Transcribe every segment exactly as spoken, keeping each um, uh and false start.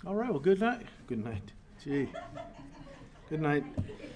All right, well, good night. Good night. Gee. Good night.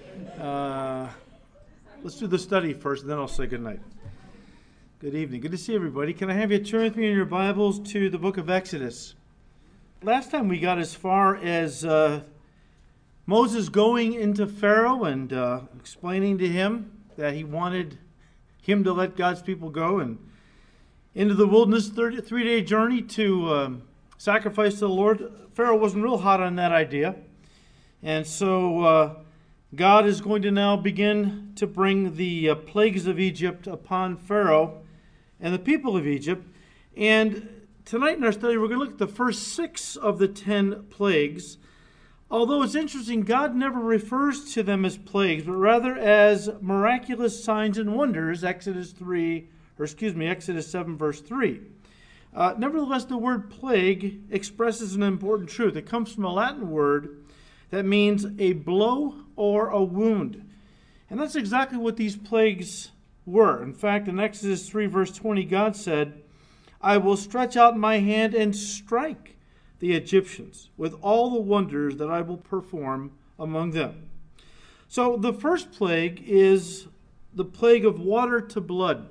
Uh, let's do the study first, and then I'll say good night. Good evening. Good to see everybody. Can I have you turn with me in your Bibles to the book of Exodus? Last time we got as far as uh, Moses going into Pharaoh and uh, explaining to him that he wanted him to let God's people go, and into the wilderness, thirty, three-day journey to um, sacrifice to the Lord. Pharaoh wasn't real hot on that idea. And so uh, God is going to now begin to bring the uh, plagues of Egypt upon Pharaoh and the people of Egypt. And tonight in our study, we're going to look at the first six of the ten plagues. Although it's interesting, God never refers to them as plagues, but rather as miraculous signs and wonders, Exodus three, or excuse me, Exodus seven, verse three. Uh, nevertheless, the word plague expresses an important truth. It comes from a Latin word that means a blow or a wound. And that's exactly what these plagues were. In fact, in Exodus three, verse twenty, God said, "I will stretch out my hand and strike the Egyptians with all the wonders that I will perform among them." So the first plague is the plague of water to blood.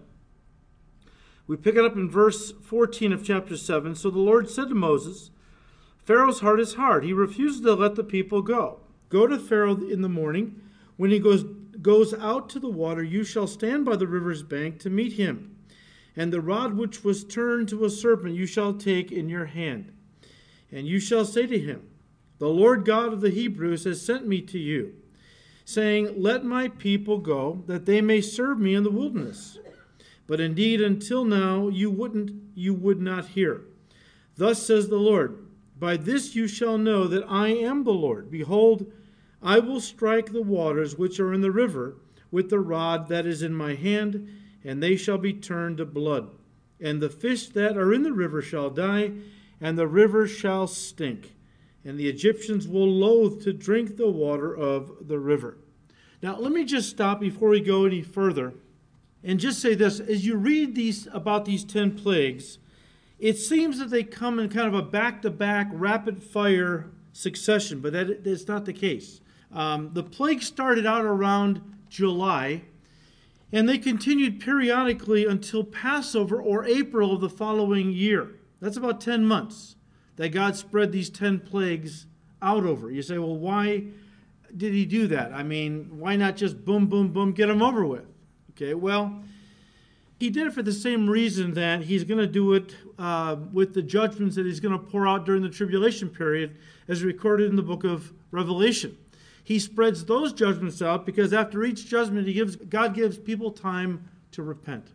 We pick it up in verse fourteen of chapter seven. "So the Lord said to Moses, Pharaoh's heart is hard. He refuses to let the people go. Go to Pharaoh in the morning. When he goes, goes out to the water, you shall stand by the river's bank to meet him. And the rod which was turned to a serpent you shall take in your hand. And you shall say to him, The Lord God of the Hebrews has sent me to you, saying, Let my people go, that they may serve me in the wilderness. But indeed, until now, you wouldn't, you would not hear. Thus says the Lord, By this you shall know that I am the Lord. Behold, I will strike the waters which are in the river with the rod that is in my hand, and they shall be turned to blood. And the fish that are in the river shall die, and the river shall stink. And the Egyptians will loathe to drink the water of the river." Now, let me just stop before we go any further and just say this. As you read these about these ten plagues, it seems that they come in kind of a back-to-back, rapid-fire succession, but that is not the case. Um, the plague started out around July, and they continued periodically until Passover or April of the following year. That's about ten months that God spread these ten plagues out over. You say, well, why did he do that? I mean, why not just boom, boom, boom, get them over with? Okay, well, he did it for the same reason that he's going to do it uh, with the judgments that he's going to pour out during the tribulation period, as recorded in the book of Revelation. He spreads those judgments out because after each judgment, he gives God gives people time to repent.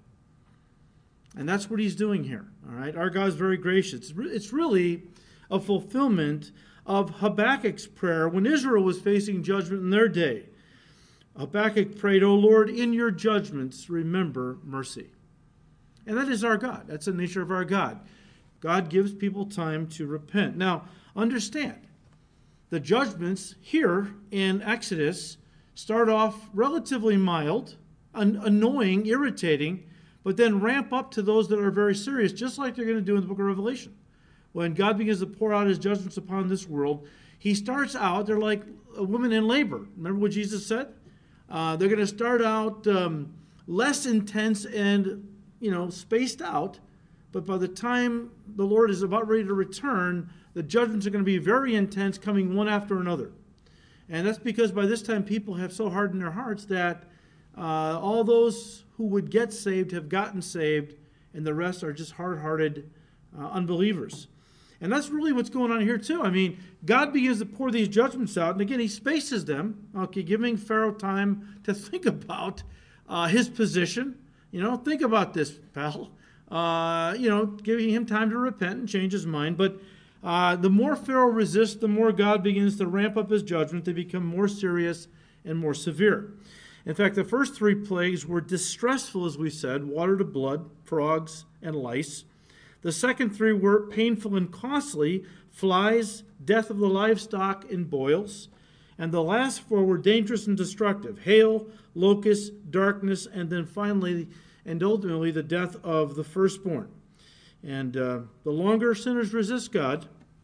And that's what he's doing here. All right, our God is very gracious. It's really a fulfillment of Habakkuk's prayer when Israel was facing judgment in their day. Habakkuk prayed, "O Lord, in your judgments, remember mercy." And that is our God. That's the nature of our God. God gives people time to repent. Now, understand, the judgments here in Exodus start off relatively mild, an- annoying, irritating, but then ramp up to those that are very serious, just like they're going to do in the book of Revelation. When God begins to pour out his judgments upon this world, he starts out, they're like a woman in labor. Remember what Jesus said? Uh, they're going to start out um, less intense and, you know, spaced out. But by the time the Lord is about ready to return, the judgments are going to be very intense, coming one after another. And that's because by this time people have so hardened their hearts that uh, all those who would get saved have gotten saved, and the rest are just hard-hearted uh, unbelievers. And that's really what's going on here too. I mean, God begins to pour these judgments out, and again, he spaces them, okay, giving Pharaoh time to think about uh, his position. You know, think about this, pal. Uh, you know, giving him time to repent and change his mind. But uh, the more Pharaoh resists, the more God begins to ramp up his judgment. They become more serious and more severe. In fact, the first three plagues were distressful, as we said, water to blood, frogs, and lice. The second three were painful and costly, flies, death of the livestock, and boils. And the last four were dangerous and destructive, hail, locusts, darkness, and then finally and ultimately the death of the firstborn. And uh, the longer sinners resist God,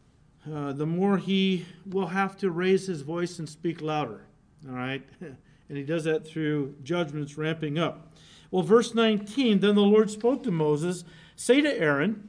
uh, the more he will have to raise his voice and speak louder. All right? And he does that through judgments ramping up. Well, verse nineteen, then the Lord spoke to Moses, say to Aaron,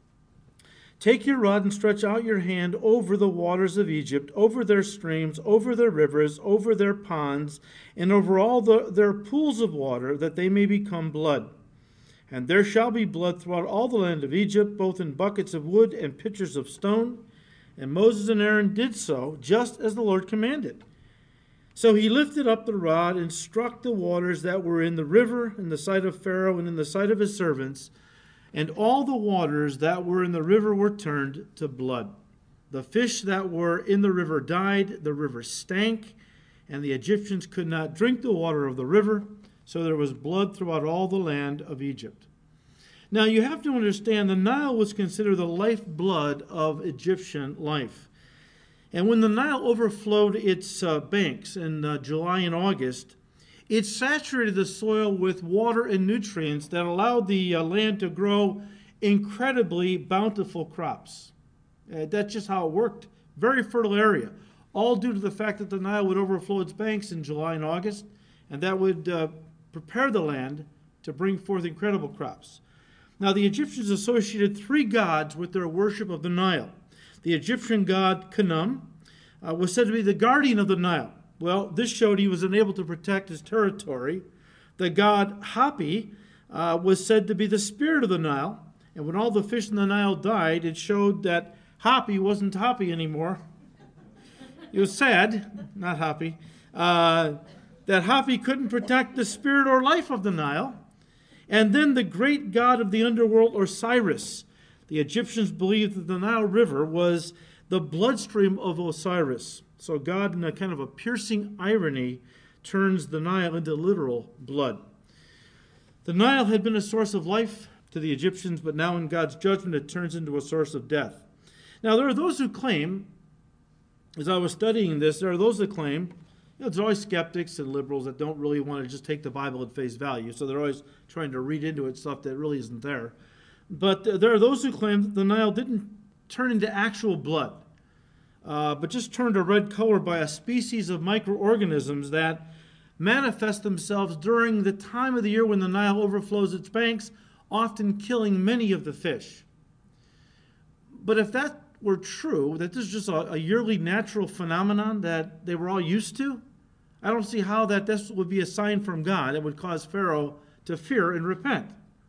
take your rod and stretch out your hand over the waters of Egypt, over their streams, over their rivers, over their ponds, and over all the, their pools of water, that they may become blood. And there shall be blood throughout all the land of Egypt, both in buckets of wood and pitchers of stone. And Moses and Aaron did so, just as the Lord commanded. So he lifted up the rod and struck the waters that were in the river, in the sight of Pharaoh and in the sight of his servants, and all the waters that were in the river were turned to blood. The fish that were in the river died, the river stank, and the Egyptians could not drink the water of the river, so there was blood throughout all the land of Egypt. Now you have to understand, the Nile was considered the lifeblood of Egyptian life. And when the Nile overflowed its uh, banks in uh, July and August, it saturated the soil with water and nutrients that allowed the uh, land to grow incredibly bountiful crops. Uh, that's just how it worked. Very fertile area, all due to the fact that the Nile would overflow its banks in July and August, and that would uh, prepare the land to bring forth incredible crops. Now, the Egyptians associated three gods with their worship of the Nile. The Egyptian god Khnum uh, was said to be the guardian of the Nile. Well, this showed he was unable to protect his territory. The god Hapi uh, was said to be the spirit of the Nile. And when all the fish in the Nile died, it showed that Hapi wasn't Hapi anymore. It was sad, not happy, uh, that Hapi couldn't protect the spirit or life of the Nile. And then the great god of the underworld, Osiris. The Egyptians believed that the Nile River was the bloodstream of Osiris. So God, in a kind of a piercing irony, turns the Nile into literal blood. The Nile had been a source of life to the Egyptians, but now in God's judgment it turns into a source of death. Now there are those who claim, as I was studying this, there are those that claim, you know, there's always skeptics and liberals that don't really want to just take the Bible at face value, so they're always trying to read into it stuff that really isn't there. But uh, there are those who claim that the Nile didn't turn into actual blood, uh, but just turned a red color by a species of microorganisms that manifest themselves during the time of the year when the Nile overflows its banks, often killing many of the fish. But if that were true, that this is just a, a yearly natural phenomenon that they were all used to, I don't see how that this would be a sign from God that would cause Pharaoh to fear and repent.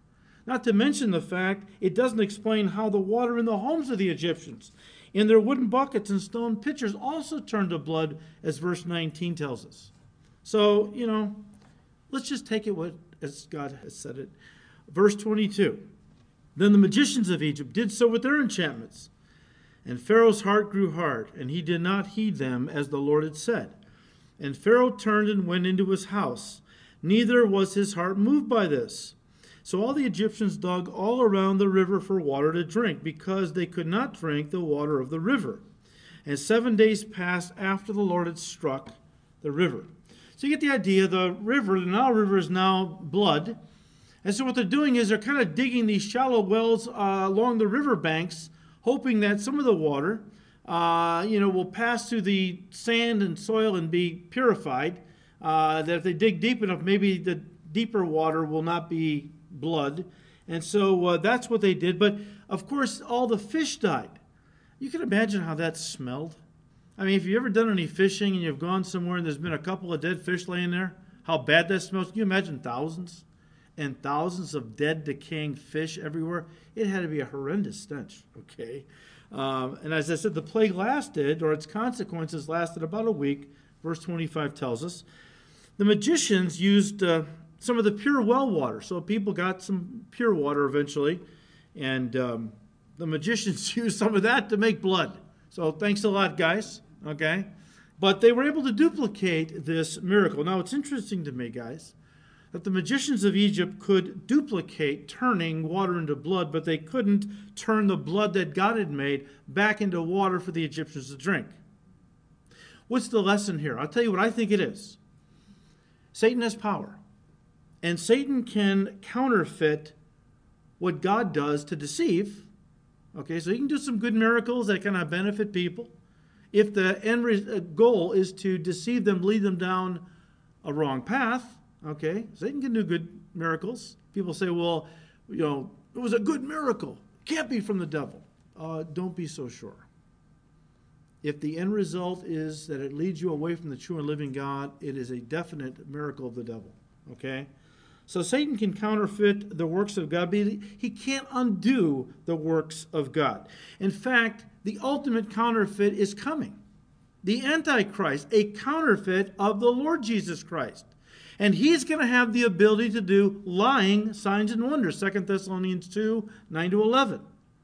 Not to mention the fact it doesn't explain how the water in the homes of the Egyptians, in their wooden buckets and stone pitchers, also turned to blood, as verse nineteen tells us. So, you know, let's just take it what, as God has said it. Verse twenty-two, then the magicians of Egypt did so with their enchantments, and Pharaoh's heart grew hard, and he did not heed them as the Lord had said. And Pharaoh turned and went into his house, neither was his heart moved by this. So all the Egyptians dug all around the river for water to drink, because they could not drink the water of the river. And seven days passed after the Lord had struck the river. So you get the idea, the river, the Nile River is now blood. And so what they're doing is they're kind of digging these shallow wells uh, along the river banks, hoping that some of the water, uh, you know, will pass through the sand and soil and be purified. Uh, that if they dig deep enough, maybe the deeper water will not be blood. And so uh, that's what they did. But of course, all the fish died. You can imagine how that smelled. I mean, if you've ever done any fishing and you've gone somewhere and there's been a couple of dead fish laying there, how bad that smells. Can you imagine thousands and thousands of dead, decaying fish everywhere? It had to be a horrendous stench, okay? Um, and as I said, the plague lasted, or its consequences lasted about a week. Verse twenty-five tells us. The magicians used uh, some of the pure well water. So people got some pure water eventually, and um, the magicians used some of that to make blood. So thanks a lot, guys, okay? But they were able to duplicate this miracle. Now, it's interesting to me, guys, that the magicians of Egypt could duplicate turning water into blood, but they couldn't turn the blood that God had made back into water for the Egyptians to drink. What's the lesson here? I'll tell you what I think it is. Satan has power, and Satan can counterfeit what God does to deceive, Okay, so he can do some good miracles that kind of benefit people. If the end re- goal is to deceive them, lead them down a wrong path, okay, Satan can do good miracles. People say, well, you know, it was a good miracle. It can't be from the devil. Uh, don't be so sure. If the end result is that it leads you away from the true and living God, it is a definite miracle of the devil, okay? So Satan can counterfeit the works of God, but he can't undo the works of God. In fact, the ultimate counterfeit is coming. The Antichrist, a counterfeit of the Lord Jesus Christ. And he's going to have the ability to do lying signs and wonders, Second Thessalonians two, nine to eleven.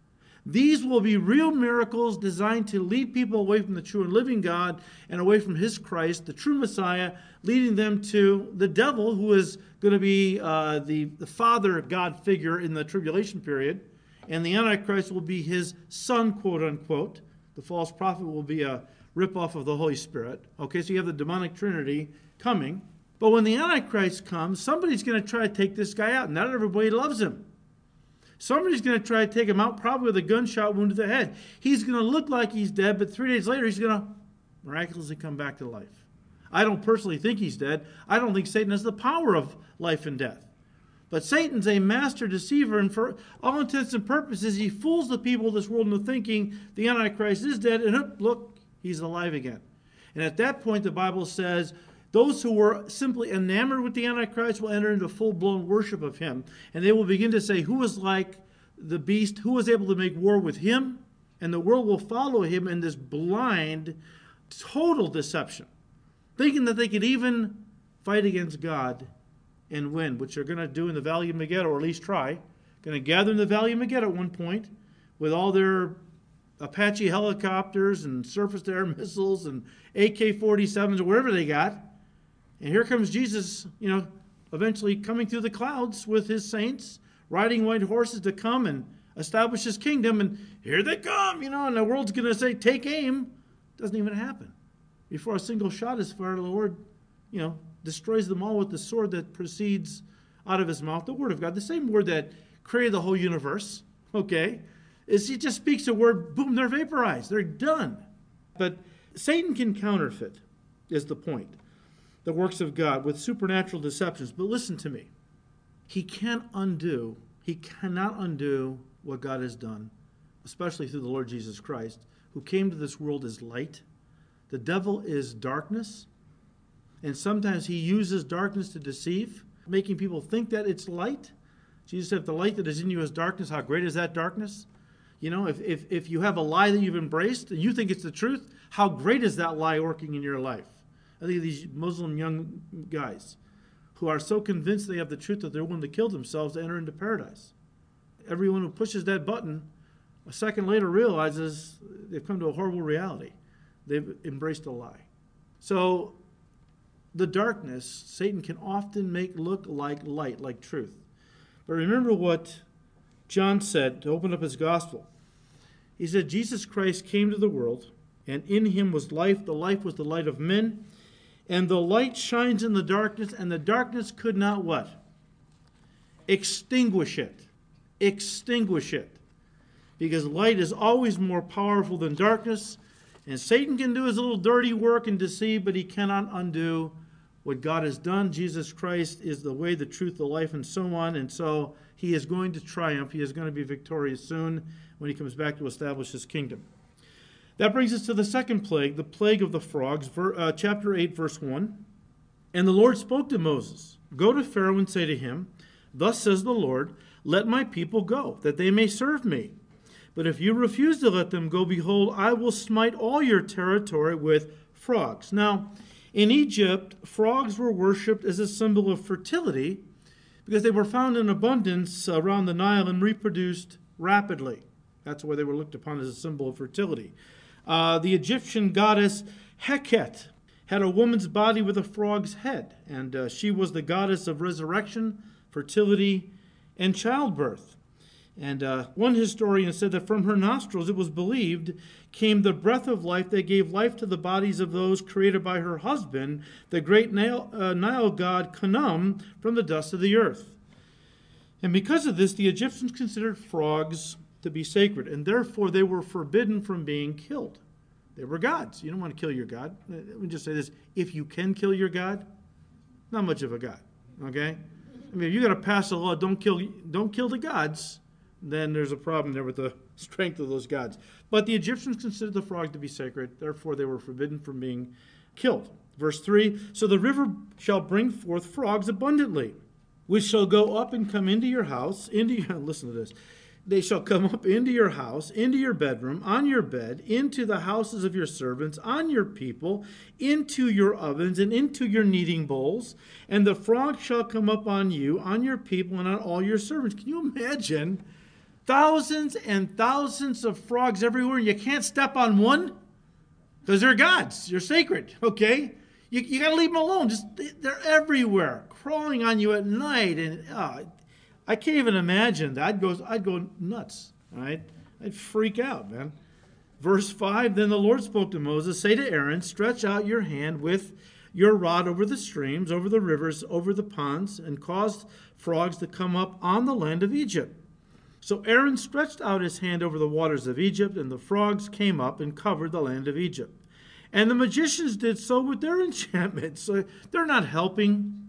These will be real miracles designed to lead people away from the true and living God and away from his Christ, the true Messiah, leading them to the devil, who is going to be uh, the, the father God figure in the tribulation period. And the Antichrist will be his son, quote unquote. The false prophet will be a ripoff of the Holy Spirit. Okay, so you have the demonic trinity coming. But when the Antichrist comes, somebody's going to try to take this guy out. Not everybody loves him. Somebody's going to try to take him out, probably with a gunshot wound to the head. He's going to look like he's dead, but three days later, he's going to miraculously come back to life. I don't personally think he's dead. I don't think Satan has the power of life and death. But Satan's a master deceiver, and for all intents and purposes, he fools the people of this world into thinking the Antichrist is dead, and look, he's alive again. And at that point, the Bible says, those who were simply enamored with the Antichrist will enter into full-blown worship of him. And they will begin to say, who is like the beast? Who was able to make war with him? And the world will follow him in this blind, total deception, thinking that they could even fight against God and win, which they're going to do in the Valley of Megiddo, or at least try. Going to gather in the Valley of Megiddo at one point with all their Apache helicopters and surface-to-air missiles and A K forty-sevens or whatever they got. And here comes Jesus, you know, eventually coming through the clouds with his saints, riding white horses to come and establish his kingdom. And here they come, you know, and the world's going to say, take aim. Doesn't even happen. Before a single shot is fired, the Lord, you know, destroys them all with the sword that proceeds out of his mouth, the word of God. The same word that created the whole universe, okay, is he just speaks a word, boom, they're vaporized. They're done. But Satan can counterfeit, is the point, the works of God with supernatural deceptions. But listen to me. He can't undo, he cannot undo what God has done, especially through the Lord Jesus Christ, who came to this world as light. The devil is darkness, and sometimes he uses darkness to deceive, making people think that it's light. Jesus said, if the light that is in you is darkness, how great is that darkness? You know, if, if, if you have a lie that you've embraced and you think it's the truth, how great is that lie working in your life? I think of these Muslim young guys who are so convinced they have the truth that they're willing to kill themselves to enter into paradise. Everyone who pushes that button a second later realizes they've come to a horrible reality. They've embraced a lie. So the darkness, Satan can often make look like light, like truth. But remember what John said to open up his gospel. He said, Jesus Christ came to the world, and in him was life. The life was the light of men. And the light shines in the darkness, and the darkness could not what? Extinguish it. Extinguish it. Because light is always more powerful than darkness. And Satan can do his little dirty work and deceive, but he cannot undo what God has done. Jesus Christ is the way, the truth, the life, and so on. And so he is going to triumph. He is going to be victorious soon when he comes back to establish his kingdom. That brings us to the second plague, the plague of the frogs, ver, uh, chapter eight, verse one. And the Lord spoke to Moses, go to Pharaoh and say to him, thus says the Lord, let my people go, that they may serve me. But if you refuse to let them go, behold, I will smite all your territory with frogs. Now, in Egypt, frogs were worshipped as a symbol of fertility because they were found in abundance around the Nile and reproduced rapidly. That's why they were looked upon as a symbol of fertility. Uh, the Egyptian goddess Heket had a woman's body with a frog's head, and uh, she was the goddess of resurrection, fertility, and childbirth. And uh, one historian said that from her nostrils, it was believed, came the breath of life that gave life to the bodies of those created by her husband, the great Nile, uh, Nile god Khnum, from the dust of the earth. And because of this, the Egyptians considered frogs to be sacred, and therefore they were forbidden from being killed. They were gods. You don't want to kill your God. Let me just say this. If you can kill your God, not much of a God, okay? I mean, if you got to pass a law, don't kill, don't kill the gods, then there's a problem there with the strength of those gods. But the Egyptians considered the frog to be sacred, therefore they were forbidden from being killed. Verse three, so the river shall bring forth frogs abundantly, which shall go up and come into your house, into your, listen to this, they shall come up into your house, into your bedroom, on your bed, into the houses of your servants, on your people, into your ovens, and into your kneading bowls. And the frog shall come up on you, on your people, and on all your servants. Can you imagine thousands and thousands of frogs everywhere, and you can't step on one? Because they're gods. You're sacred, okay? You, you got to leave them alone. Just they're everywhere, crawling on you at night. And uh, I can't even imagine that. I'd go, I'd go nuts, all right? I'd freak out, man. Verse five, then the Lord spoke to Moses, say to Aaron, stretch out your hand with your rod over the streams, over the rivers, over the ponds, and cause frogs to come up on the land of Egypt. So Aaron stretched out his hand over the waters of Egypt, and the frogs came up and covered the land of Egypt. And the magicians did so with their enchantments. So they're not helping.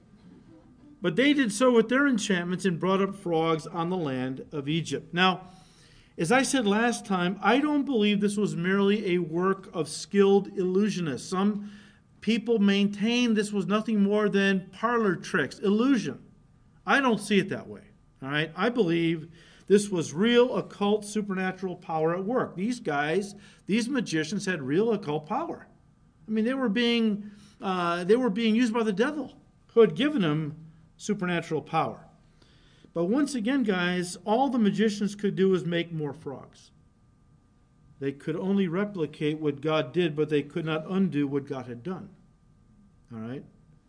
But they did so with their enchantments and brought up frogs on the land of Egypt. Now, as I said last time, I don't believe this was merely a work of skilled illusionists. Some people maintain this was nothing more than parlor tricks, illusion. I don't see it that way. All right? I believe this was real occult supernatural power at work. These guys, these magicians had real occult power. I mean, they were being, uh, they were being used by the devil, who had given them supernatural power. But once again, guys, all the magicians could do was make more frogs. They could only replicate what God did, but they could not undo what God had done. All right?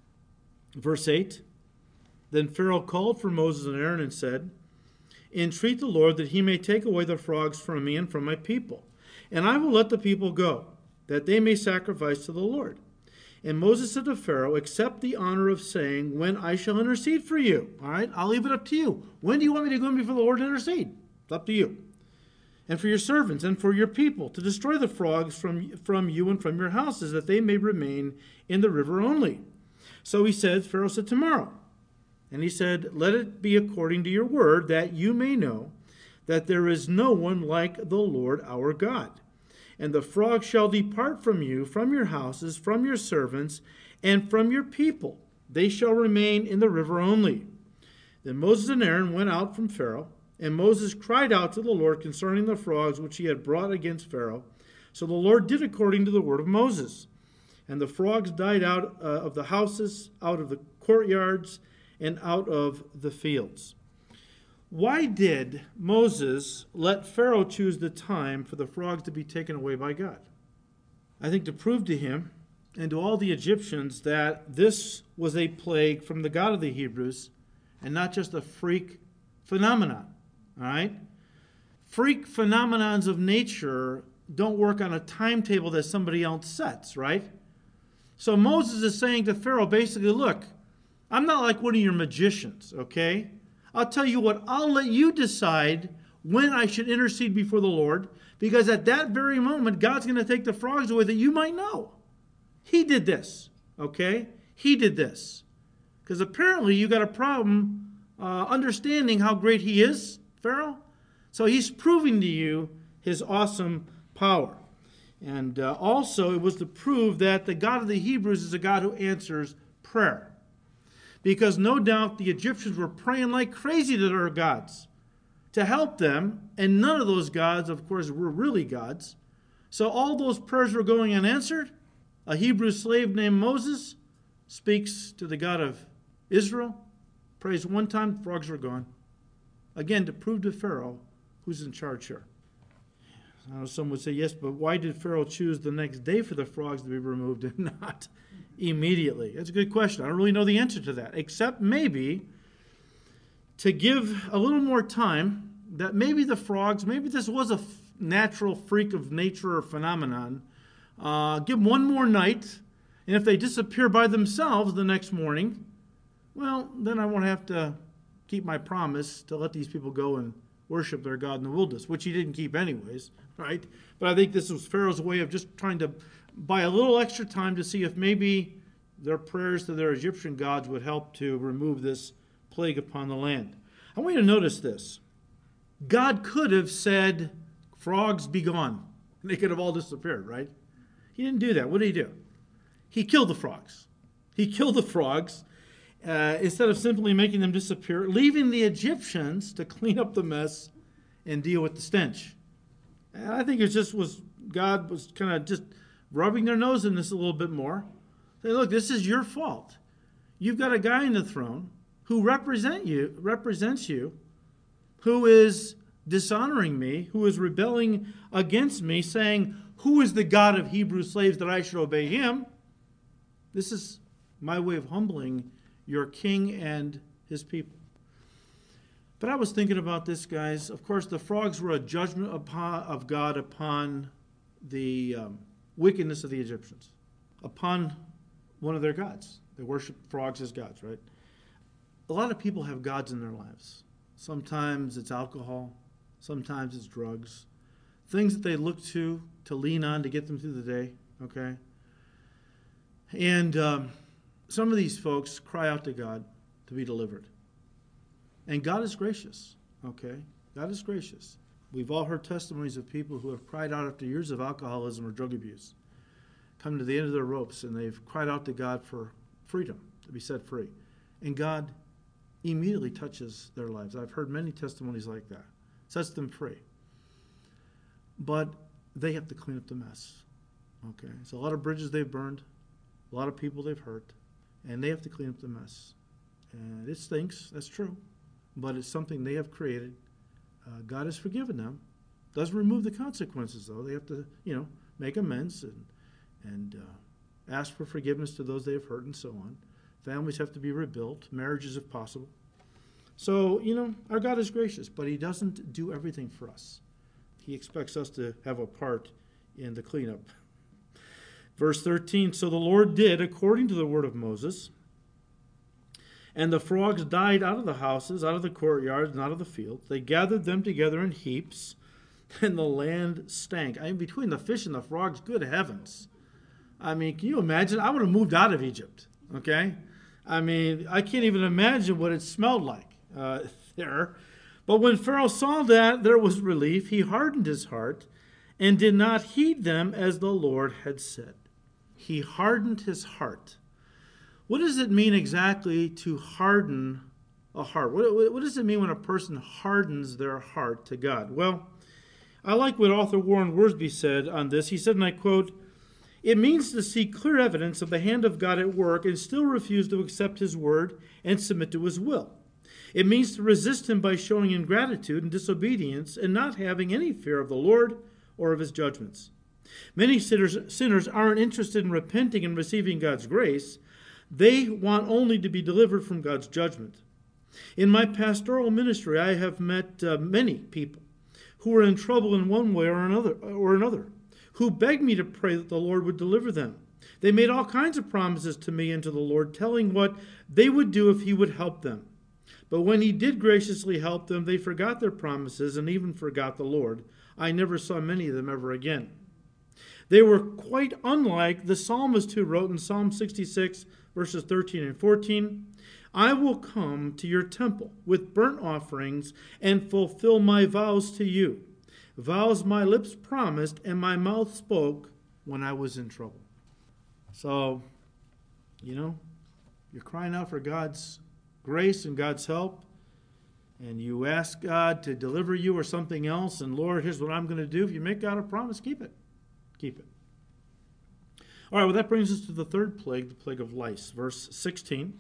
Verse eight, then Pharaoh called for Moses and Aaron and said, entreat the Lord that he may take away the frogs from me and from my people, and I will let the people go, that they may sacrifice to the Lord. And Moses said to Pharaoh, accept the honor of saying, when I shall intercede for you. All right, I'll leave it up to you. When do you want me to go before the Lord and intercede? It's up to you. And for your servants and for your people, to destroy the frogs from, from you and from your houses, that they may remain in the river only. So he said, Pharaoh said, tomorrow. And he said, let it be according to your word, that you may know that there is no one like the Lord our God. And the frogs shall depart from you, from your houses, from your servants, and from your people. They shall remain in the river only. Then Moses and Aaron went out from Pharaoh, and Moses cried out to the Lord concerning the frogs which he had brought against Pharaoh. So the Lord did according to the word of Moses. And the frogs died out uh, of the houses, out of the courtyards, and out of the fields. Why did Moses let Pharaoh choose the time for the frogs to be taken away by God? I think to prove to him and to all the Egyptians that this was a plague from the God of the Hebrews and not just a freak phenomenon. All right? Freak phenomenons of nature don't work on a timetable that somebody else sets, right? So Moses is saying to Pharaoh, basically, look, I'm not like one of your magicians, okay? I'll tell you what, I'll let you decide when I should intercede before the Lord, because at that very moment, God's going to take the frogs away that you might know. He did this, okay? He did this. Because apparently you got a problem uh, understanding how great he is, Pharaoh. So he's proving to you his awesome power. And uh, also it was to prove that the God of the Hebrews is a God who answers prayer. Because no doubt the Egyptians were praying like crazy to their gods to help them, and none of those gods, of course, were really gods. So all those prayers were going unanswered. A Hebrew slave named Moses speaks to the God of Israel, prays one time, frogs were gone. Again, to prove to Pharaoh who's in charge here. I know some would say, yes, but why did Pharaoh choose the next day for the frogs to be removed and not immediately? That's a good question. I don't really know the answer to that, except maybe to give a little more time, that maybe the frogs, maybe this was a f- natural freak of nature or phenomenon. Uh, give one more night, and if they disappear by themselves the next morning, well, then I won't have to keep my promise to let these people go and worship their God in the wilderness, which he didn't keep anyways, right? But I think this was Pharaoh's way of just trying to buy a little extra time to see if maybe their prayers to their Egyptian gods would help to remove this plague upon the land. I want you to notice this. God could have said, frogs be gone. And they could have all disappeared, right? He didn't do that. What did he do? He killed the frogs. He killed the frogs uh, instead of simply making them disappear, leaving the Egyptians to clean up the mess and deal with the stench. And I think it just was, God was kind of just rubbing their nose in this a little bit more. Say, look, this is your fault. You've got a guy in the throne who represent you, represents you, who is dishonoring me, who is rebelling against me, saying, who is the God of Hebrew slaves that I should obey him? This is my way of humbling your king and his people. But I was thinking about this, guys. Of course, the frogs were a judgment upon, of God upon the um, wickedness of the Egyptians, upon one of their gods. They worship frogs as gods, right? A lot of people have gods in their lives. Sometimes it's alcohol. Sometimes it's drugs. Things that they look to, to lean on to get them through the day, okay? And um, some of these folks cry out to God to be delivered. And God is gracious, okay? God is gracious. We've all heard testimonies of people who have cried out after years of alcoholism or drug abuse, come to the end of their ropes, and they've cried out to God for freedom, to be set free. And God immediately touches their lives. I've heard many testimonies like that. Sets them free. But they have to clean up the mess. Okay? It's a lot of bridges they've burned, a lot of people they've hurt, and they have to clean up the mess. And it stinks, that's true. But it's something they have created. Uh, God has forgiven them. Doesn't remove the consequences, though. They have to, you know, make amends and and uh, ask for forgiveness to those they have hurt and so on. Families have to be rebuilt, marriages if possible. So, you know, our God is gracious, but he doesn't do everything for us. He expects us to have a part in the cleanup. Verse thirteen, so the Lord did according to the word of Moses, and the frogs died out of the houses, out of the courtyards, and out of the fields. They gathered them together in heaps, and the land stank. I mean, between the fish and the frogs, good heavens. I mean, can you imagine? I would have moved out of Egypt, okay? I mean, I can't even imagine what it smelled like uh, there. But when Pharaoh saw that there was relief, he hardened his heart and did not heed them as the Lord had said. He hardened his heart. What does it mean exactly to harden a heart? What, what does it mean when a person hardens their heart to God? Well, I like what author Warren Wiersbe said on this. He said, and I quote, it means to see clear evidence of the hand of God at work and still refuse to accept his word and submit to his will. It means to resist him by showing ingratitude and disobedience and not having any fear of the Lord or of his judgments. Many sinners, sinners aren't interested in repenting and receiving God's grace. They want only to be delivered from God's judgment. In my pastoral ministry, I have met uh, many people who are in trouble in one way or another, or another, who begged me to pray that the Lord would deliver them. They made all kinds of promises to me and to the Lord, telling what they would do if he would help them. But when he did graciously help them, they forgot their promises and even forgot the Lord. I never saw many of them ever again. They were quite unlike the psalmist who wrote in Psalm sixty-six, verses thirteen and fourteen, I will come to your temple with burnt offerings and fulfill my vows to you. Vows my lips promised and my mouth spoke when I was in trouble. So, you know, you're crying out for God's grace and God's help, and you ask God to deliver you or something else, and Lord, here's what I'm going to do. If you make God a promise, keep it. Keep it. All right, well, that brings us to the third plague, the plague of lice. Verse sixteen.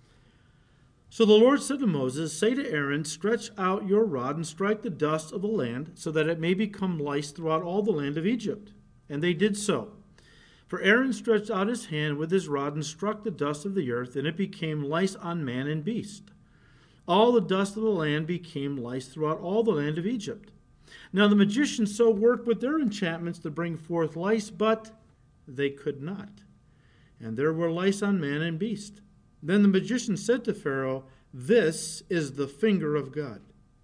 So the Lord said to Moses, say to Aaron, stretch out your rod and strike the dust of the land, so that it may become lice throughout all the land of Egypt. And they did so. For Aaron stretched out his hand with his rod and struck the dust of the earth, and it became lice on man and beast. All the dust of the land became lice throughout all the land of Egypt. Now the magicians so worked with their enchantments to bring forth lice, but they could not. And there were lice on man and beast. Then the magician said to Pharaoh, this is the finger of God.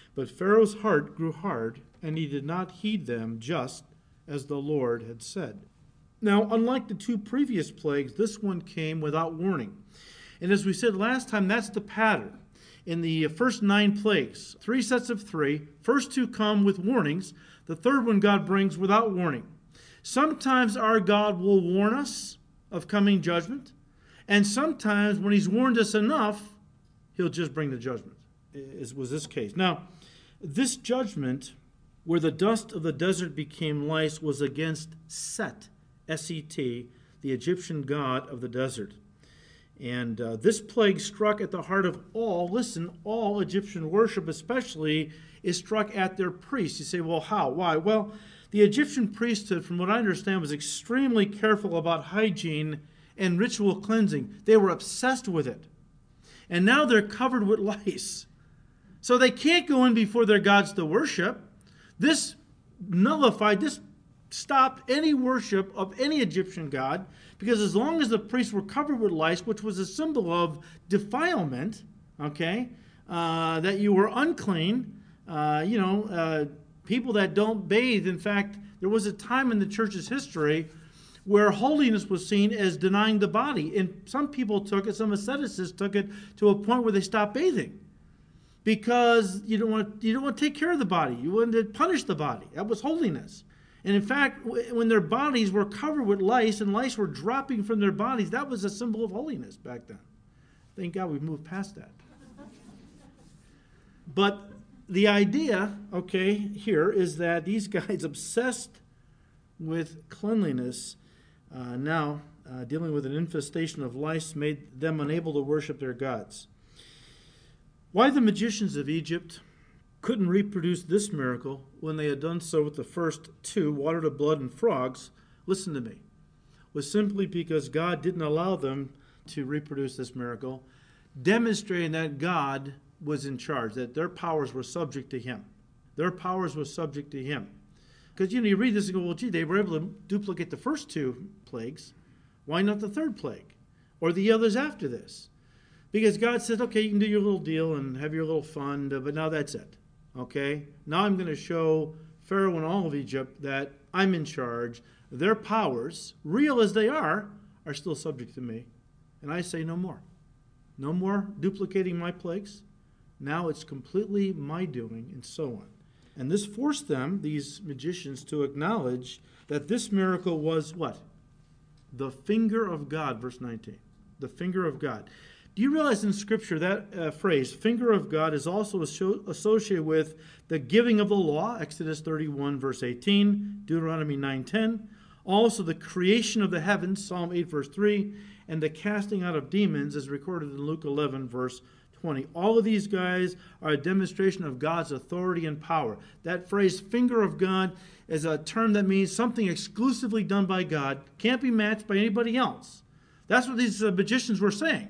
But Pharaoh's heart grew hard, and he did not heed them, just as the Lord had said. Now, unlike the two previous plagues, this one came without warning. And as we said last time, that's the pattern. In the first nine plagues, three sets of three, first two come with warnings, the third one God brings without warning. Sometimes our God will warn us of coming judgment, and sometimes when he's warned us enough, he'll just bring the judgment, as was this case. Now, this judgment, where the dust of the desert became lice, was against Set, S E T, the Egyptian god of the desert. And uh, this plague struck at the heart of all, listen, all Egyptian worship especially, is struck at their priests. You say, well, how? Why? Well, the Egyptian priesthood, from what I understand, was extremely careful about hygiene and ritual cleansing. They were obsessed with it. And now they're covered with lice. So they can't go in before their gods to worship. This nullified, this stopped any worship of any Egyptian god, because as long as the priests were covered with lice, which was a symbol of defilement, okay, uh, that you were unclean, uh, you know, uh, people that don't bathe. In fact, there was a time in the church's history where holiness was seen as denying the body. And some people took it, some asceticists took it to a point where they stopped bathing because you don't want, you don't want to take care of the body. You wanted to punish the body. That was holiness. And in fact, when their bodies were covered with lice and lice were dropping from their bodies, that was a symbol of holiness back then. Thank God we've moved past that. But the idea, okay, here is that these guys obsessed with cleanliness, uh, now uh, dealing with an infestation of lice, made them unable to worship their gods. Why the magicians of Egypt couldn't reproduce this miracle when they had done so with the first two, water to blood and frogs, listen to me, was simply because God didn't allow them to reproduce this miracle, demonstrating that God was in charge, that their powers were subject to him. Their powers were subject to him. Because, you know, you read this and go, well, gee, they were able to duplicate the first two plagues. Why not the third plague? Or the others after this? Because God says, okay, you can do your little deal and have your little fun, but now that's it. Okay? Now I'm going to show Pharaoh and all of Egypt that I'm in charge. Their powers, real as they are, are still subject to me. And I say no more. No more duplicating my plagues. Now it's completely my doing, and so on. And this forced them, these magicians, to acknowledge that this miracle was what? The finger of God, verse nineteen. The finger of God. Do you realize in Scripture that uh, phrase, finger of God, is also associated with the giving of the law, Exodus thirty-one, verse eighteen, Deuteronomy nine ten, also the creation of the heavens, Psalm eight, verse three, and the casting out of demons, as recorded in Luke eleven, verse twenty. All of these guys are a demonstration of God's authority and power. That phrase, finger of God, is a term that means something exclusively done by God, can't be matched by anybody else. That's what these uh, magicians were saying.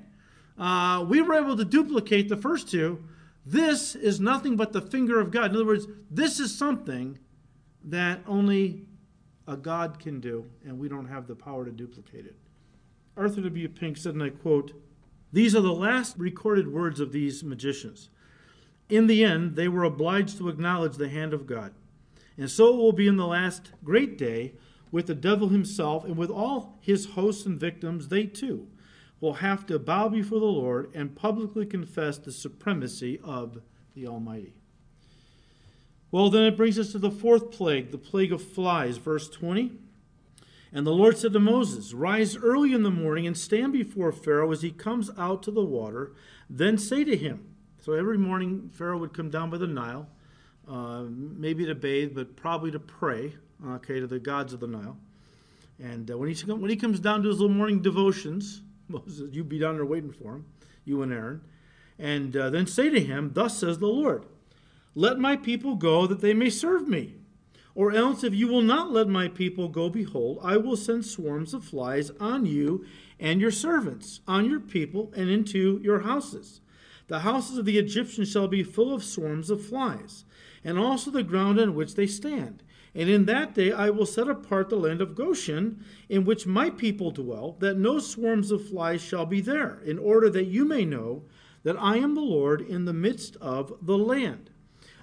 Uh, we were able to duplicate the first two. This is nothing but the finger of God. In other words, this is something that only a God can do, and we don't have the power to duplicate it. Arthur W. Pink said, and I quote, "These are the last recorded words of these magicians. In the end, they were obliged to acknowledge the hand of God. And so it will be in the last great day with the devil himself and with all his hosts and victims. They too will have to bow before the Lord and publicly confess the supremacy of the Almighty." Well, then it brings us to the fourth plague, the plague of flies, verse twenty. "And the Lord said to Moses, Rise early in the morning and stand before Pharaoh as he comes out to the water. Then say to him," so every morning Pharaoh would come down by the Nile, uh, maybe to bathe, but probably to pray, okay, to the gods of the Nile. And uh, when, he, when he comes down to his little morning devotions, Moses, you'd be down there waiting for him, you and Aaron. And uh, then say to him, Thus says the Lord, Let my people go that they may serve me. Or else, if you will not let my people go, behold, I will send swarms of flies on you and your servants, on your people, and into your houses. The houses of the Egyptians shall be full of swarms of flies, and also the ground on which they stand. And in that day I will set apart the land of Goshen, in which my people dwell, that no swarms of flies shall be there, in order that you may know that I am the Lord in the midst of the land.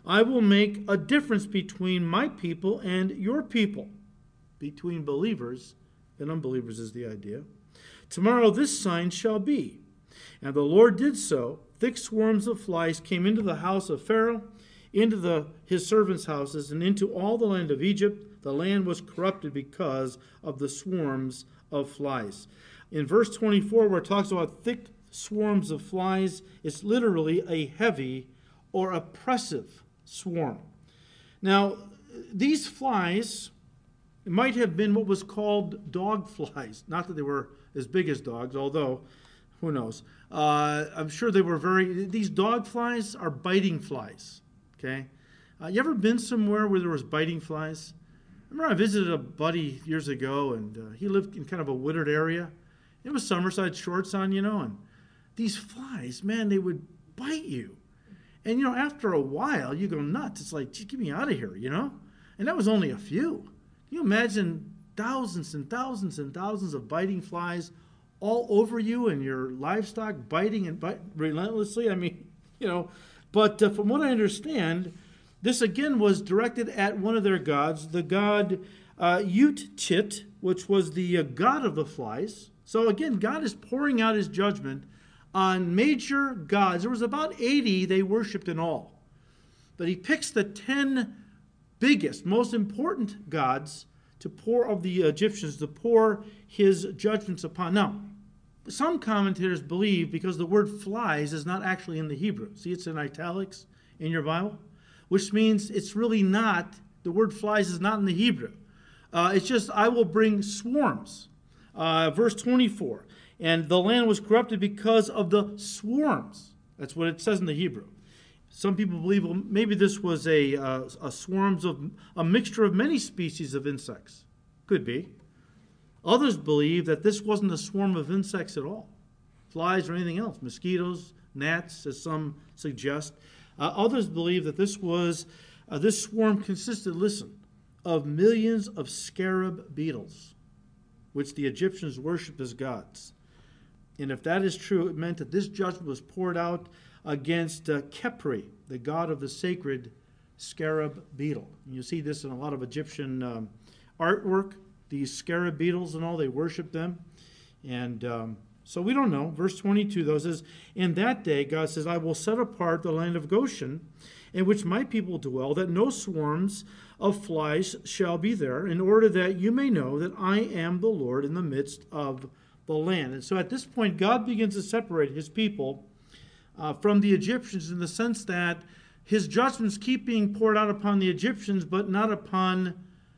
I will make a difference between my people and your people. Between believers and unbelievers is the idea. Tomorrow this sign shall be. And the Lord did so. Thick swarms of flies came into the house of Pharaoh, into the, his servants' houses, and into all the land of Egypt. The land was corrupted because of the swarms of flies. In verse twenty-four, where it talks about thick swarms of flies, it's literally a heavy or oppressive swarm. Now, these flies might have been what was called dog flies. Not that they were as big as dogs, although, who knows. Uh, I'm sure they were very, these dog flies are biting flies, okay? Uh, you ever been somewhere where there was biting flies? I remember I visited a buddy years ago, and uh, he lived in kind of a wooded area. It was summer, so I had shorts on, you know, and these flies, man, they would bite you. And, you know, after a while, you go nuts. It's like, just get me out of here, you know? And that was only a few. Can you imagine thousands and thousands and thousands of biting flies all over you and your livestock, biting and bite relentlessly? I mean, you know, but uh, from what I understand, this again was directed at one of their gods, the god uh, Ut-Tit, which was the uh, god of the flies. So again, God is pouring out his judgment on major gods. There was about eighty they worshipped in all. But he picks the ten biggest, most important gods to pour of the Egyptians, to pour his judgments upon. Now, some commentators believe, because the word flies is not actually in the Hebrew. See, it's in italics in your Bible, which means it's really not, the word flies is not in the Hebrew. Uh, it's just, I will bring swarms. Uh, verse twenty-four, and the land was corrupted because of the swarms. That's what it says in the Hebrew. Some people believe, well, maybe this was a, uh, a swarms of a mixture of many species of insects. Could be. Others believe that this wasn't a swarm of insects at all, flies or anything else, mosquitoes, gnats, as some suggest. Uh, others believe that this was uh, this swarm consisted, listen, of millions of scarab beetles, which the Egyptians worshipped as gods. And if that is true, it meant that this judgment was poured out against uh, Khepri, the god of the sacred scarab beetle. And you see this in a lot of Egyptian um, artwork, these scarab beetles and all, they worship them. And um, so we don't know. Verse twenty-two, though, says, in that day, God says, I will set apart the land of Goshen, in which my people dwell, that no swarms of flies shall be there, in order that you may know that I am the Lord in the midst of the land. And so at this point, God begins to separate his people uh, from the Egyptians, in the sense that his judgments keep being poured out upon the Egyptians, but not upon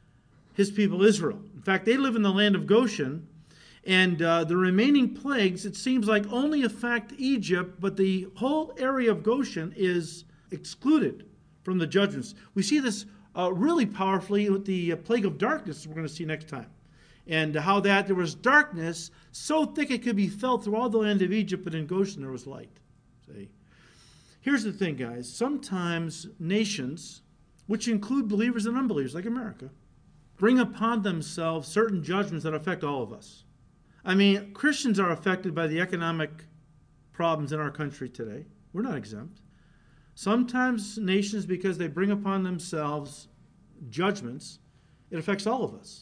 his people Israel. In fact, they live in the land of Goshen, and uh, the remaining plagues, it seems like, only affect Egypt, but the whole area of Goshen is excluded from the judgments. We see this uh, really powerfully with the uh, plague of darkness we're going to see next time. And how that there was darkness so thick it could be felt through all the land of Egypt, but in Goshen there was light. See? Here's the thing, guys. Sometimes nations, which include believers and unbelievers, like America, bring upon themselves certain judgments that affect all of us. I mean, Christians are affected by the economic problems in our country today. We're not exempt. Sometimes nations, because they bring upon themselves judgments, it affects all of us.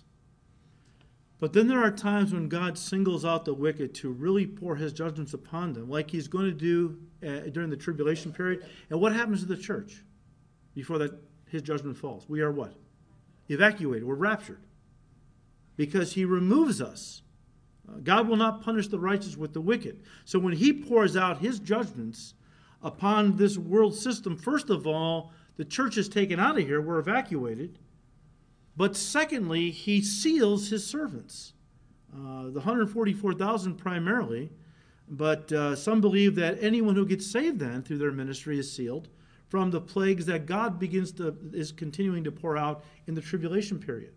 But then there are times when God singles out the wicked to really pour his judgments upon them, like he's going to do uh, during the tribulation period. And what happens to the church before that his judgment falls? We are what? Evacuated. We're raptured. Because he removes us. Uh, God will not punish the righteous with the wicked. So when he pours out his judgments upon this world system, first of all, the church is taken out of here. We're evacuated. But secondly, he seals his servants. Uh, the one hundred forty-four thousand primarily, but uh, some believe that anyone who gets saved then through their ministry is sealed from the plagues that God begins to, is continuing to pour out in the tribulation period.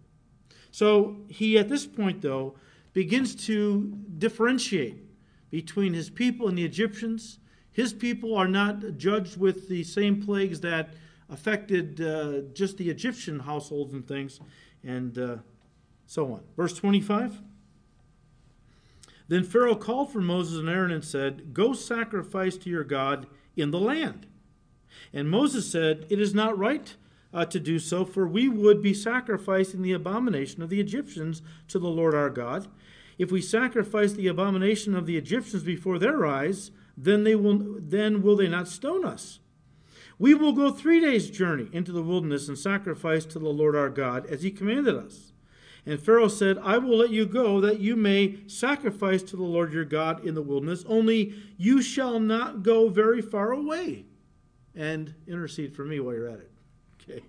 So he, at this point, though, begins to differentiate between his people and the Egyptians. His people are not judged with the same plagues that affected uh, just the Egyptian households and things, and uh, so on. Verse twenty-five. Then Pharaoh called for Moses and Aaron and said, go sacrifice to your God in the land. And Moses said, "It is not right uh, to do so, for we would be sacrificing the abomination of the Egyptians to the Lord our God. If we sacrifice the abomination of the Egyptians before their eyes, then they will then will they not stone us? We will go three days' journey into the wilderness and sacrifice to the Lord our God, as he commanded us." And Pharaoh said, "I will let you go, that you may sacrifice to the Lord your God in the wilderness. Only you shall not go very far away." And intercede for me while you're at it. Okay.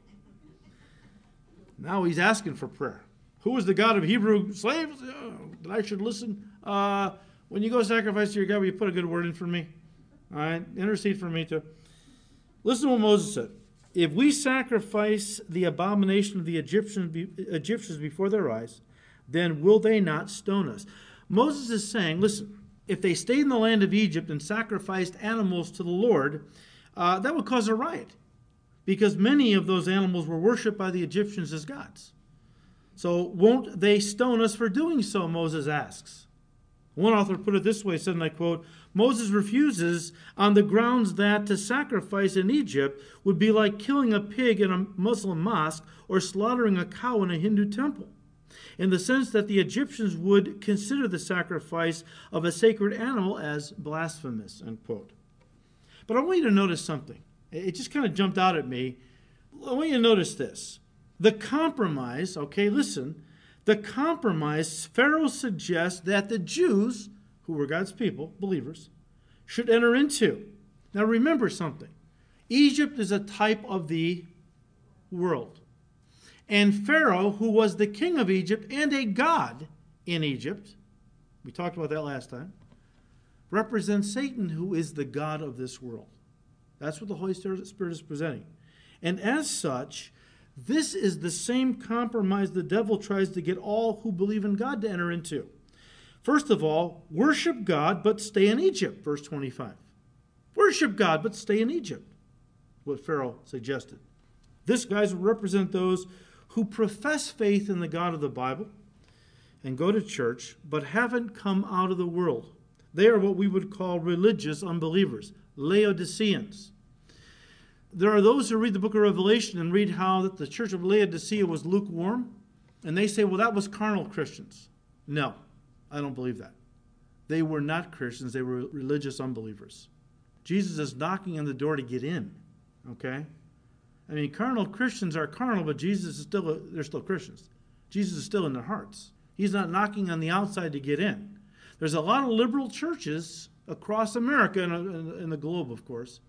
Now he's asking for prayer. Who is the God of Hebrew slaves? Oh, that I should listen. Uh, when you go sacrifice to your God, will you put a good word in for me? All right. Intercede for me too. Listen to what Moses said. "If we sacrifice the abomination of the Egyptians, Egyptians before their eyes, then will they not stone us?" Moses is saying, listen, if they stayed in the land of Egypt and sacrificed animals to the Lord, uh, that would cause a riot, because many of those animals were worshipped by the Egyptians as gods. So won't they stone us for doing so, Moses asks. One author put it this way, said, and I quote, "Moses refuses on the grounds that to sacrifice in Egypt would be like killing a pig in a Muslim mosque or slaughtering a cow in a Hindu temple, in the sense that the Egyptians would consider the sacrifice of a sacred animal as blasphemous," unquote. But I want you to notice something. It just kind of jumped out at me. I want you to notice this. The compromise, okay, listen, the compromise, Pharaoh suggests that the Jews, who were God's people, believers, should enter into. Now remember something. Egypt is a type of the world. And Pharaoh, who was the king of Egypt and a god in Egypt, we talked about that last time, represents Satan, who is the god of this world. That's what the Holy Spirit is presenting. And as such, this is the same compromise the devil tries to get all who believe in God to enter into. First of all, worship God, but stay in Egypt, verse twenty-five. Worship God, but stay in Egypt, what Pharaoh suggested. This, guys, will represent those who profess faith in the God of the Bible and go to church, but haven't come out of the world. They are what we would call religious unbelievers, Laodiceans. There are those who read the book of Revelation and read how that the church of Laodicea was lukewarm, and they say, well, that was carnal Christians. No, I don't believe that. They were not Christians. They were religious unbelievers. Jesus is knocking on the door to get in, okay? I mean, carnal Christians are carnal, but Jesus is still, a, they're still Christians. Jesus is still in their hearts. He's not knocking on the outside to get in. There's a lot of liberal churches across America and in the globe, of course,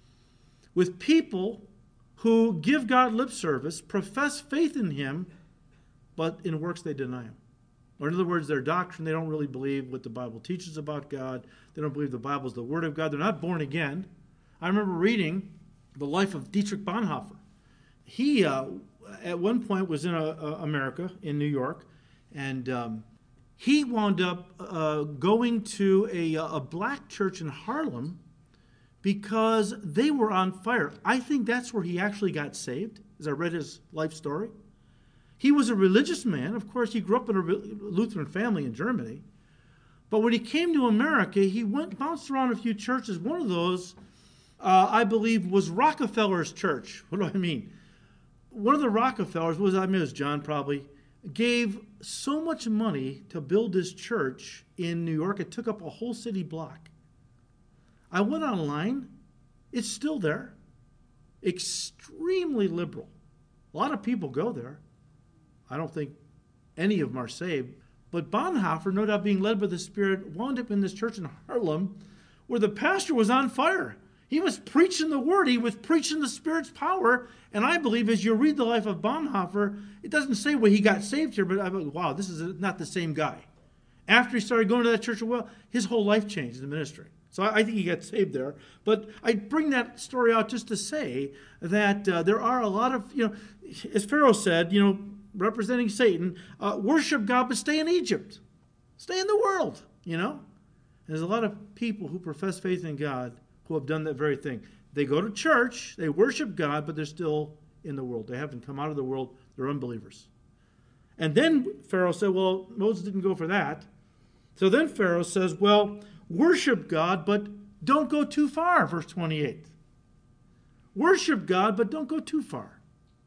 with people who give God lip service, profess faith in him, but in works they deny him. Or in other words, their doctrine, they don't really believe what the Bible teaches about God. They don't believe the Bible is the Word of God. They're not born again. I remember reading the life of Dietrich Bonhoeffer. He, uh, at one point, was in uh, America, in New York, and um, he wound up uh, going to a, a black church in Harlem because they were on fire. I think that's where he actually got saved, as I read his life story. He was a religious man. Of course, he grew up in a Lutheran family in Germany. But when he came to America, he went bounced around a few churches. One of those, uh, I believe, was Rockefeller's church. What do I mean? One of the Rockefellers, was I mean, it was John probably, gave so much money to build this church in New York, it took up a whole city block. I went online. It's still there. Extremely liberal. A lot of people go there. I don't think any of them are saved. But Bonhoeffer, no doubt being led by the Spirit, wound up in this church in Harlem where the pastor was on fire. He was preaching the word. He was preaching the Spirit's power. And I believe as you read the life of Bonhoeffer, it doesn't say where he got saved here, but I thought, wow, this is not the same guy. After he started going to that church, well, his whole life changed in the ministry. So I think he got saved there. But I bring that story out just to say that uh, there are a lot of, you know, as Pharaoh said, you know, representing Satan, uh, worship God, but stay in Egypt. Stay in the world, you know. There's a lot of people who profess faith in God who have done that very thing. They go to church, they worship God, but they're still in the world. They haven't come out of the world. They're unbelievers. And then Pharaoh said, well, Moses didn't go for that. So then Pharaoh says, well, worship God, but don't go too far, verse twenty-eight. Worship God, but don't go too far.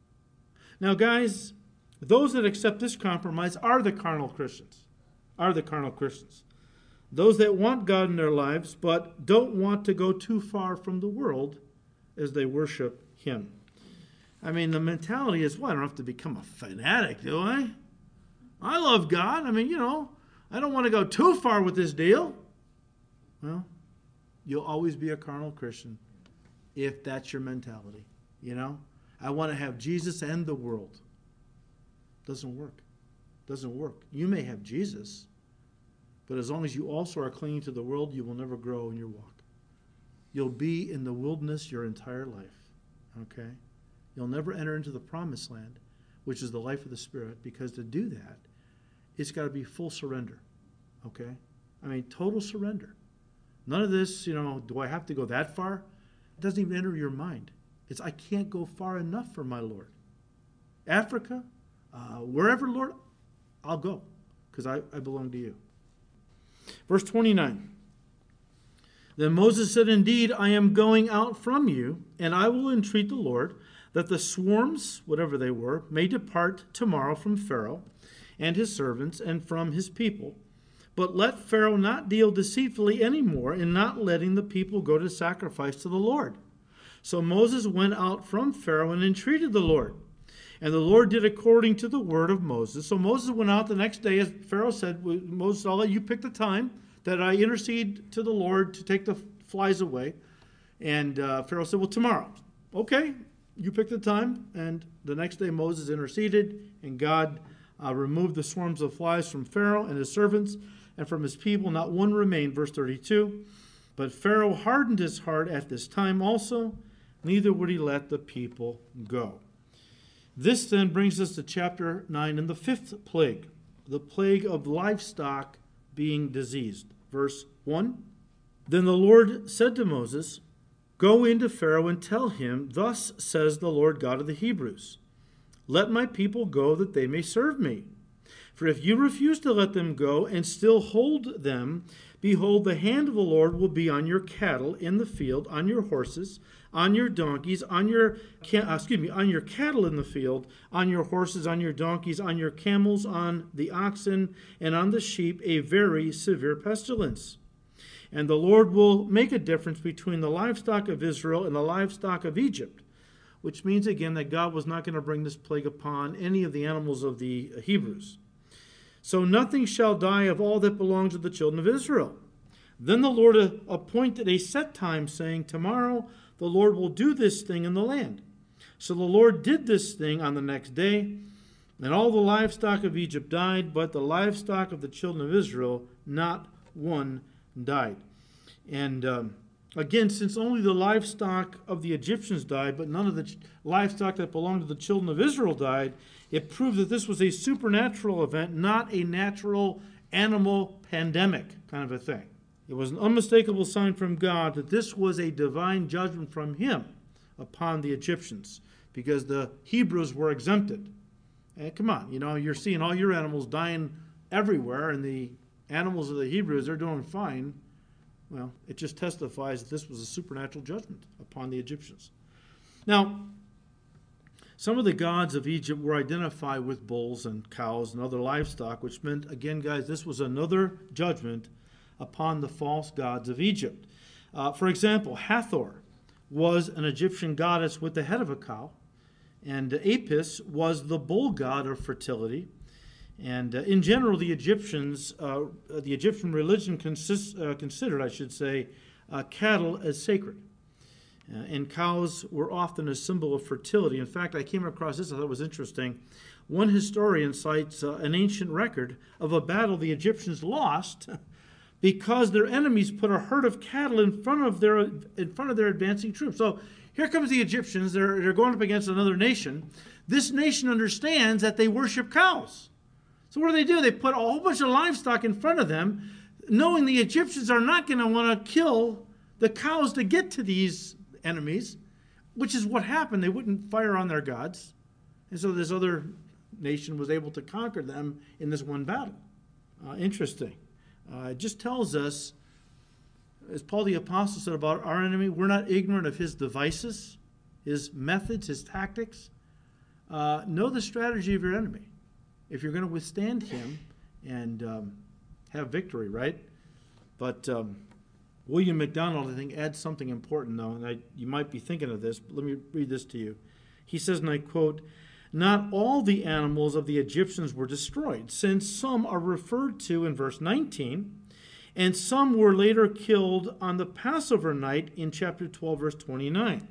Now, guys, those that accept this compromise are the carnal Christians. Are the carnal Christians. Those that want God in their lives, but don't want to go too far from the world as they worship Him. I mean, the mentality is, well, I don't have to become a fanatic, do I? I love God. I mean, you know, I don't want to go too far with this deal. Well, you'll always be a carnal Christian if that's your mentality. You know, I want to have Jesus and the world. Doesn't work. Doesn't work. You may have Jesus, but as long as you also are clinging to the world, you will never grow in your walk. You'll be in the wilderness your entire life. Okay? You'll never enter into the promised land, which is the life of the Spirit, because to do that, it's got to be full surrender. Okay? I mean, total surrender. None of this, you know, do I have to go that far? It doesn't even enter your mind. It's, I can't go far enough for my Lord. Africa, uh, wherever, Lord, I'll go, because I, I belong to you. Verse twenty-nine. Then Moses said, indeed, I am going out from you, and I will entreat the Lord that the swarms, whatever they were, may depart tomorrow from Pharaoh and his servants and from his people. But let Pharaoh not deal deceitfully any more in not letting the people go to sacrifice to the Lord. So Moses went out from Pharaoh and entreated the Lord. And the Lord did according to the word of Moses. So Moses went out the next day, as Pharaoh said, Moses, I'll let you pick the time that I intercede to the Lord to take the flies away. And uh, Pharaoh said, well, tomorrow. Okay, you pick the time. And the next day Moses interceded, and God uh, removed the swarms of flies from Pharaoh and his servants and from his people. Not one remained, verse thirty-two. But Pharaoh hardened his heart at this time also, neither would he let the people go. This then brings us to chapter nine and the fifth plague, the plague of livestock being diseased. Verse one, then the Lord said to Moses, go into Pharaoh and tell him, thus says the Lord God of the Hebrews, let my people go that they may serve me. For if you refuse to let them go and still hold them, behold, the hand of the Lord will be on your cattle in the field, on your horses, on your donkeys, on your uh, excuse me, on your cattle in the field, on your horses, on your donkeys, on your camels, on the oxen, and on the sheep, a very severe pestilence. And the Lord will make a difference between the livestock of Israel and the livestock of Egypt, which means again that God was not going to bring this plague upon any of the animals of the Hebrews. So nothing shall die of all that belongs to the children of Israel. Then the Lord appointed a set time, saying, tomorrow the Lord will do this thing in the land. So the Lord did this thing on the next day, and all the livestock of Egypt died, but the livestock of the children of Israel, not one died. And um, again, since only the livestock of the Egyptians died, but none of the livestock that belonged to the children of Israel died, it proved that this was a supernatural event, not a natural animal pandemic kind of a thing. It was an unmistakable sign from God that this was a divine judgment from Him upon the Egyptians, because the Hebrews were exempted. And come on, you know, you're seeing all your animals dying everywhere, and the animals of the Hebrews are doing fine. Well, it just testifies that this was a supernatural judgment upon the Egyptians. Now, some of the gods of Egypt were identified with bulls and cows and other livestock, which meant, again, guys, this was another judgment upon the false gods of Egypt. Uh, for example, Hathor was an Egyptian goddess with the head of a cow, and Apis was the bull god of fertility. And uh, in general, the Egyptians, uh, the Egyptian religion consists, uh, considered, I should say, uh, cattle as sacred. Uh, and cows were often a symbol of fertility. In fact, I came across this, I thought it was interesting. One historian cites uh, an ancient record of a battle the Egyptians lost because their enemies put a herd of cattle in front of their in front of their advancing troops. So here comes the Egyptians. They're, they're going up against another nation. This nation understands that they worship cows. So what do they do? They put a whole bunch of livestock in front of them, knowing the Egyptians are not going to want to kill the cows to get to these enemies, which is what happened. They wouldn't fire on their gods. And so this other nation was able to conquer them in this one battle. Uh, interesting. Uh, it just tells us, as Paul the Apostle said about our enemy, we're not ignorant of his devices. his methods, his tactics. Uh, know the strategy of your enemy if you're going to withstand him and um, have victory, right? But um, William MacDonald, I think, adds something important, though, and I, you might be thinking of this, but let me read this to you. He says, and I quote, "Not all the animals of the Egyptians were destroyed, since some are referred to in verse nineteen, and some were later killed on the Passover night in chapter twelve, verse twenty-nine.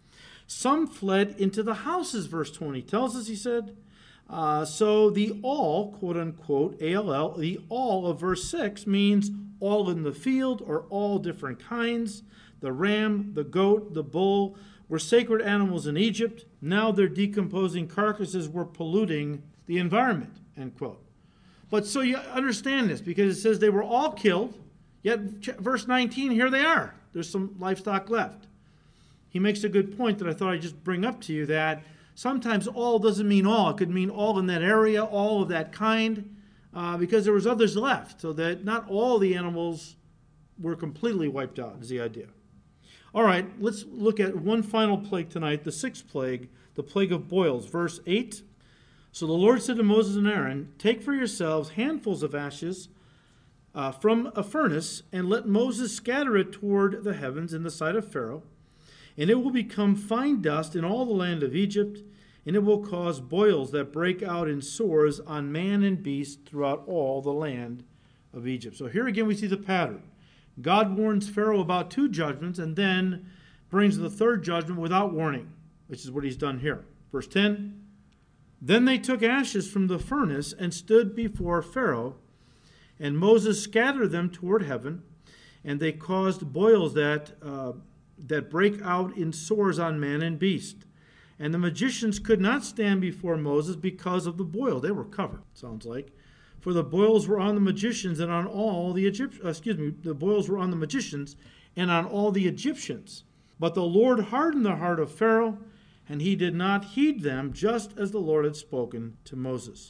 Some fled into the houses, verse twenty tells us, he said. Uh, so the all, quote unquote, A L L, the all of verse six means all in the field or all different kinds. The ram, the goat, the bull were sacred animals in Egypt. Now their decomposing carcasses were polluting the environment, end quote. But so you understand this because it says they were all killed, yet verse nineteen, here they are. There's some livestock left. He makes a good point that I thought I'd just bring up to you, that sometimes all doesn't mean all. It could mean all in that area, all of that kind, uh, because there was others left, so that not all the animals were completely wiped out is the idea. All right, let's look at one final plague tonight, the sixth plague, the plague of boils. Verse eight, so the Lord said to Moses and Aaron, take for yourselves handfuls of ashes uh, from a furnace, and let Moses scatter it toward the heavens in the sight of Pharaoh. And it will become fine dust in all the land of Egypt, and it will cause boils that break out in sores on man and beast throughout all the land of Egypt. So here again we see the pattern. God warns Pharaoh about two judgments and then brings the third judgment without warning, which is what he's done here. Verse ten, then they took ashes from the furnace and stood before Pharaoh, and Moses scattered them toward heaven, and they caused boils that... Uh, that break out in sores on man and beast. And the magicians could not stand before Moses because of the boil. They were covered, sounds like. For the boils were on the magicians and on all the Egyptians. Uh, excuse me, the boils were on the magicians and on all the Egyptians. But the Lord hardened the heart of Pharaoh, and he did not heed them, just as the Lord had spoken to Moses.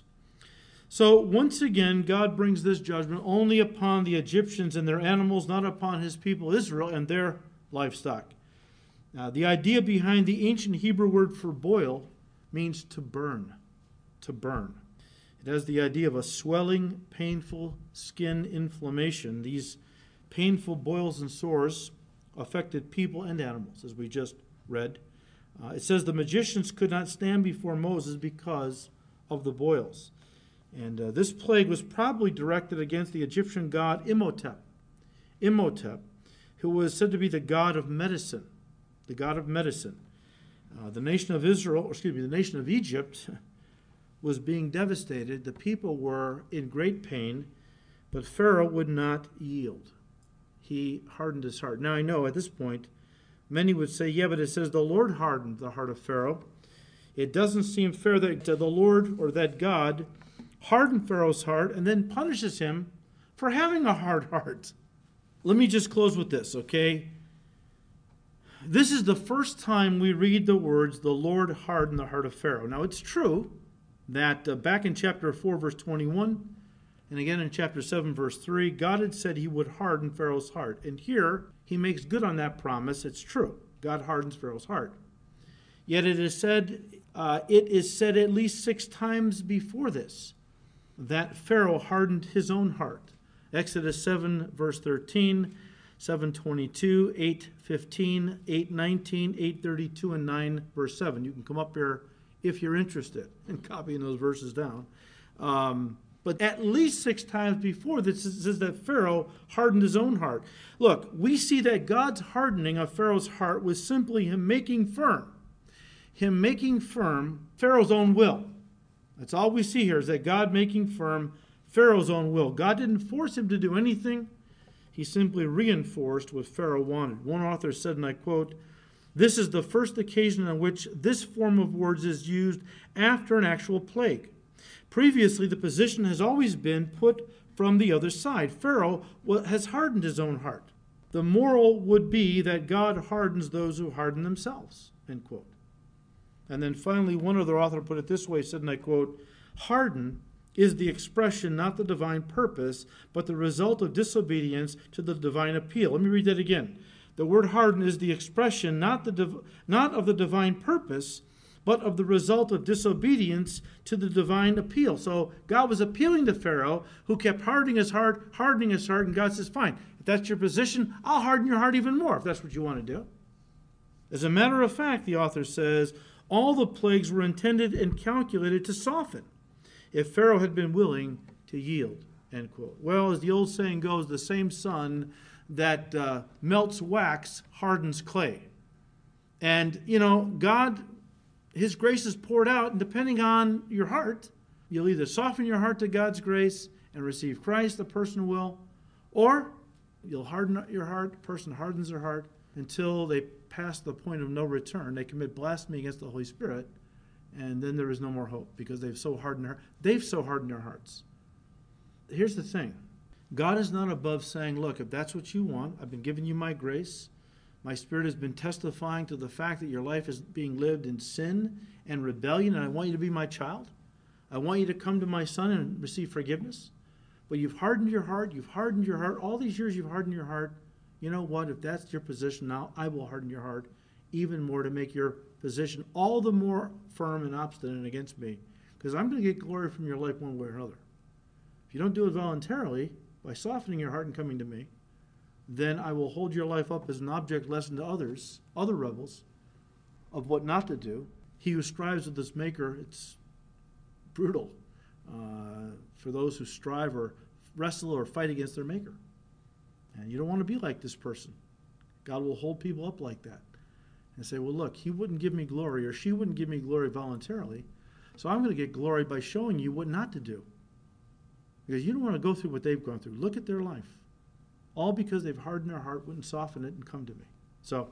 So once again, God brings this judgment only upon the Egyptians and their animals, not upon his people Israel and their livestock. Uh, the idea behind the ancient Hebrew word for boil means to burn, to burn. It has the idea of a swelling, painful skin inflammation. These painful boils and sores affected people and animals, as we just read. Uh, it says the magicians could not stand before Moses because of the boils. And uh, this plague was probably directed against the Egyptian god Imhotep. Imhotep, who was said to be the god of medicine, the god of medicine. Uh, the nation of Israel, or excuse me, the nation of Egypt was being devastated. The people were in great pain, but Pharaoh would not yield. He hardened his heart. Now I know at this point, many would say, yeah, but it says the Lord hardened the heart of Pharaoh. It doesn't seem fair that the Lord or that God hardened Pharaoh's heart and then punishes him for having a hard heart. Let me just close with this, okay? This is the first time we read the words, the Lord hardened the heart of Pharaoh. Now, it's true that uh, back in chapter four, verse twenty-one, and again in chapter seven, verse three, God had said he would harden Pharaoh's heart. And here, he makes good on that promise. It's true. God hardens Pharaoh's heart. Yet it is said, uh, it is said at least six times before this, that Pharaoh hardened his own heart. Exodus seven, verse thirteen, seven twenty-two, eight fifteen, eight nineteen, eight thirty-two, and nine, verse seven. You can come up here if you're interested in copying those verses down. Um, but at least six times before this, it says that Pharaoh hardened his own heart. Look, we see that God's hardening of Pharaoh's heart was simply him making firm, him making firm Pharaoh's own will. That's all we see here, is that God making firm Pharaoh's own will. God didn't force him to do anything. He simply reinforced what Pharaoh wanted. One author said, and I quote, this is the first occasion on which this form of words is used after an actual plague. Previously, the position has always been put from the other side. Pharaoh has hardened his own heart. The moral would be that God hardens those who harden themselves, end quote. And then finally, one other author put it this way, said, and I quote, harden is the expression, not the divine purpose, but the result of disobedience to the divine appeal. Let me read that again. The word harden is the expression not, the div- not of the divine purpose, but of the result of disobedience to the divine appeal. So God was appealing to Pharaoh, who kept hardening his heart, hardening his heart, and God says, fine, if that's your position, I'll harden your heart even more, if that's what you want to do. As a matter of fact, the author says, all the plagues were intended and calculated to soften, if Pharaoh had been willing to yield, end quote. Well, as the old saying goes, the same sun that uh, melts wax hardens clay. And, you know, God, his grace is poured out, and depending on your heart, you'll either soften your heart to God's grace and receive Christ, the person will, or you'll harden your heart, the person hardens their heart until they pass the point of no return. They commit blasphemy against the Holy Spirit, and then there is no more hope because they've so hardened their, they've so hardened their hearts. Here's the thing. God is not above saying, look, if that's what you want, I've been giving you my grace. My Spirit has been testifying to the fact that your life is being lived in sin and rebellion, and I want you to be my child. I want you to come to my Son and receive forgiveness. But you've hardened your heart. You've hardened your heart. All these years you've hardened your heart. You know what? If that's your position now, I will harden your heart even more to make your position all the more firm and obstinate against me, because I'm going to get glory from your life one way or another. If you don't do it voluntarily, by softening your heart and coming to me, then I will hold your life up as an object lesson to others, other rebels, of what not to do. He who strives with his maker, it's brutal uh, for those who strive or wrestle or fight against their maker. And you don't want to be like this person. God will hold people up like that and say, well, look, he wouldn't give me glory, or she wouldn't give me glory voluntarily, so I'm going to get glory by showing you what not to do. Because you don't want to go through what they've gone through. Look at their life. All because they've hardened their heart, wouldn't soften it, and come to me. So,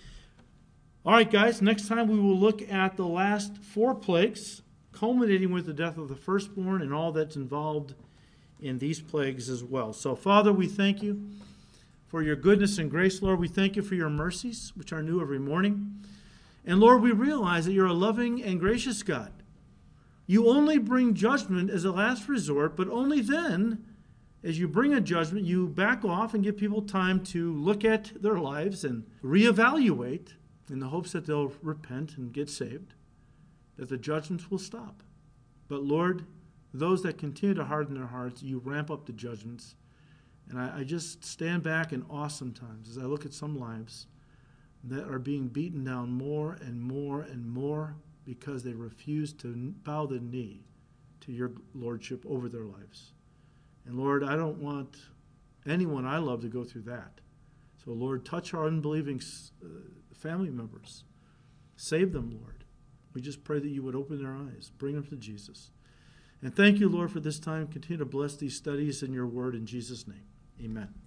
all right, guys, next time we will look at the last four plagues, culminating with the death of the firstborn and all that's involved in these plagues as well. So, Father, we thank you for your goodness and grace, Lord. We thank you for your mercies, which are new every morning. And, Lord, we realize that you're a loving and gracious God. You only bring judgment as a last resort, but only then, as you bring a judgment, you back off and give people time to look at their lives and reevaluate in the hopes that they'll repent and get saved, that the judgments will stop. But, Lord, those that continue to harden their hearts, you ramp up the judgments. And I, I just stand back in awe sometimes as I look at some lives that are being beaten down more and more and more because they refuse to bow the knee to your lordship over their lives. And Lord, I don't want anyone I love to go through that. So Lord, touch our unbelieving uh, family members. Save them, Lord. We just pray that you would open their eyes, bring them to Jesus. And thank you, Lord, for this time. Continue to bless these studies in your word in Jesus' name. Amen.